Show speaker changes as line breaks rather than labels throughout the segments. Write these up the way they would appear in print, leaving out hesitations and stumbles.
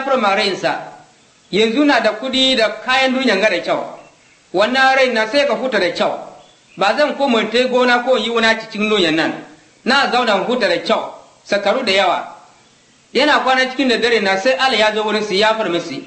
furma rainsa yanzu na da kudi da kayan duniya ga da kyau, wannan rai na sai ka huta da kyau, ba zan koma ta gona ko yi wani cikin duniyan nan, na zauna huta da kyau sakaru da yawa. Yana kwana cikin da dare na sai Allah ya zo wurin su ya far musu,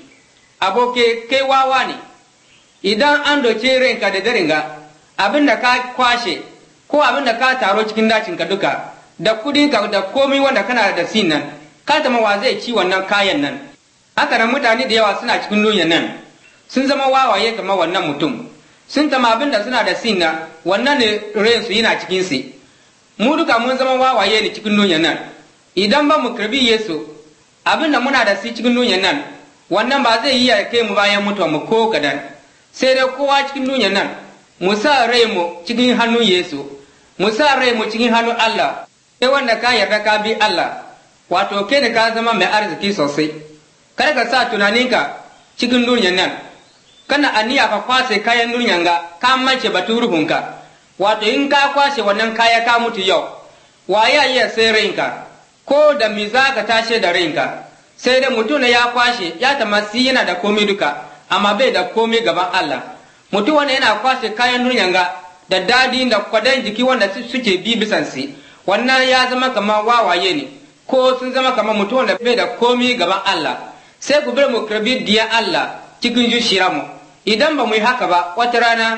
aboke kai wawa ne, idan an doke ranka da dare ga abin da ka kwashe ko abin da ka taro cikin dacinka duka da kudinka da komai wanda kana da sin nan, ka zama wa zai ci wannan kayan nan. Haka nan mutane da yawa suna cikin duniyan nan sun zama wawaye kamar wannan mutum, sun tama abin da suna da sin nan wannan ne rainsu yana cikin su. Mu duka mun zama wawaye ne cikin duniyan nan, idan ba mu karbi Yesu abin da muna da shi cikin duniyan nan wannan ba zai yi ya kai mu bayan mutuwa mu ko kadan, sai dai kowa cikin duniyan nan mu sa rai mu cikin hannun Yesu, mu sa rai mu cikin hannun Allah. Sai wanda ka yarda ka bi Allah, wato kai ne ka zama mai arziki sosai. Kada ka sa tunaninka cikin duniyan nan, kana aniya ka kwashe kayan duniyan ga ka mace batu ruhunka, wato in ka kwashe wannan kaya ka mutu yau, waya iya sai rainka ko da mi za ka tashe da rainka. Sai da mutum ya kwashe ya tamasi yana da komai duka amma bai da komai gaban Allah. Mutum wanda yana kwashe kayan duniyan ga da dadi da kwadan jiki wanda suke bi bisan si, wannan ya zama kamar wawaye ne, ko sun zama kamar mutum wanda bai da komai gaban Allah. Sai ku bar mu karbi diya Allah cikin zuciyarmu. Idan ba mu yi haka ba, wata rana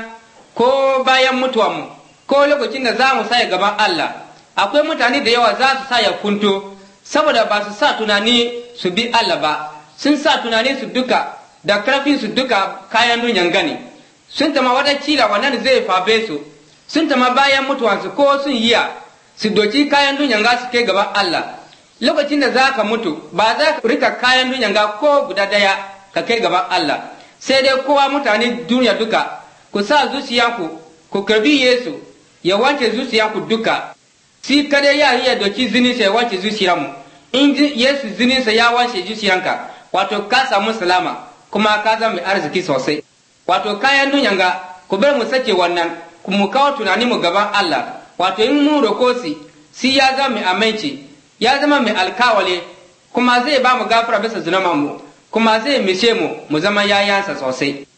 ko bayan mutuwarmu ko lokacin da za mu saya gaban Allah, akwai mutane da yawa za su sa ya kunto saboda ba su sa tunani su bi Allah ba, sun sa tunani su duka da karfin su duka kayan dunyan gani, sun tama wata kila wannan zai fabe su, sun tama bayan mutuwansu ko sun yiya su doki kayan dunyan ga su kai gaban Allah. Lokacin da za ka mutu ba za ka rika kayan dunyan ga ko guda daya ka kai gaban Allah, sai dai kowa mutane duniya duka ku sa zuciyanku ku karbi Yesu ya wanke zuciyanku duka. Si kada ya iya doki zini sai wanke zuciyarmu, in Yesu zininsa ya wanke zuciyanka, wato ka samu salama kuma ka zama mai arziki sosai. Wato kayan dunyan ga ku bar mu sake wannan, ku mu kawo tunani mu gaban Allah, wato in mu roko si ya zama mai aminci, ya zama mai alkawale, kuma zai ba mu gafara bisa zunubanmu, kuma zai mishe mu zama yayansa sosai.